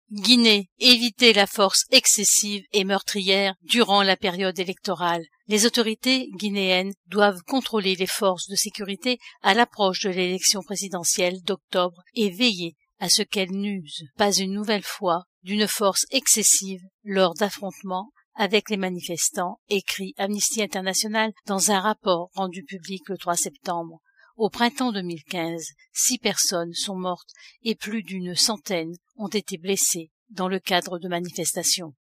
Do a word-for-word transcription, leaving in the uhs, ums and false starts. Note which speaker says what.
Speaker 1: Guinée, éviter la force excessive et meurtrière durant la période électorale. Les autorités guinéennes doivent contrôler les forces de sécurité à l'approche de l'élection présidentielle d'octobre et veiller à ce qu'elles n'usent pas une nouvelle fois d'une force excessive lors d'affrontements avec les manifestants, écrit Amnesty International dans un rapport rendu public le trois septembre. Au printemps deux mille quinze, six personnes sont mortes et plus d'une centaine ont été blessées dans le cadre de manifestations.